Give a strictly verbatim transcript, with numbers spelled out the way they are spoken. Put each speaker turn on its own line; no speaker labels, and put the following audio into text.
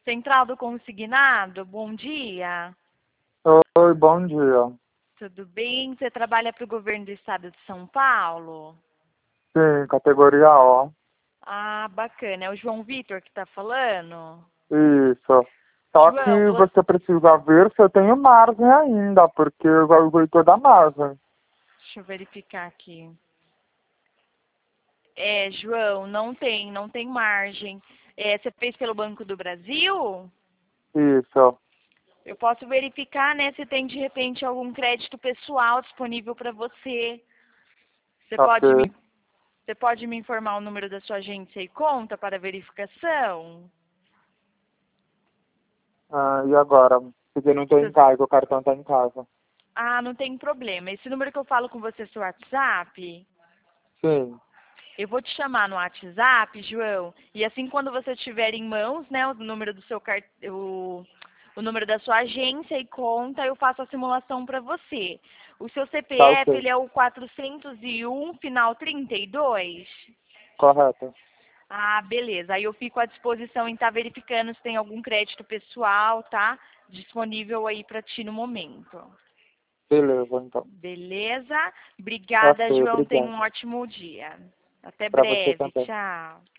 Central do Consignado, bom dia.
Oi, bom dia.
Tudo bem? Você trabalha para o governo do estado de São Paulo?
Sim, categoria O.
Ah, bacana. É o João Vitor que está falando?
Isso. Só que
João, você...
você precisa ver se eu tenho margem ainda, porque eu já usei toda a margem.
Deixa eu verificar aqui. É, João, não tem, não tem margem. É, você fez pelo Banco do Brasil?
Isso.
Eu posso verificar, né, se tem de repente algum crédito pessoal disponível para você. Você pode
Ok.
me, você pode me informar o número da sua agência e conta para verificação?
Ah, e agora? Porque eu não estou em
Você-
casa, o cartão está em casa.
Ah, não tem problema. Esse número que eu falo com você é seu WhatsApp?
Sim.
Eu vou te chamar no WhatsApp, João, e assim quando você tiver em mãos, né, o número do seu cart... o... o número da sua agência e conta, eu faço a simulação para você. O seu
Tá
C P F,
ok.
ele é o quatrocentos e um, final trinta e dois?
Correto.
Ah, beleza. Aí eu fico à disposição em estar verificando se tem algum crédito pessoal, tá? Disponível aí para ti no momento.
Beleza, então.
Beleza?
Ok,
Obrigada, João. Tenha
obrigado.
um ótimo dia. Até
Para você
breve.
também.
Tchau.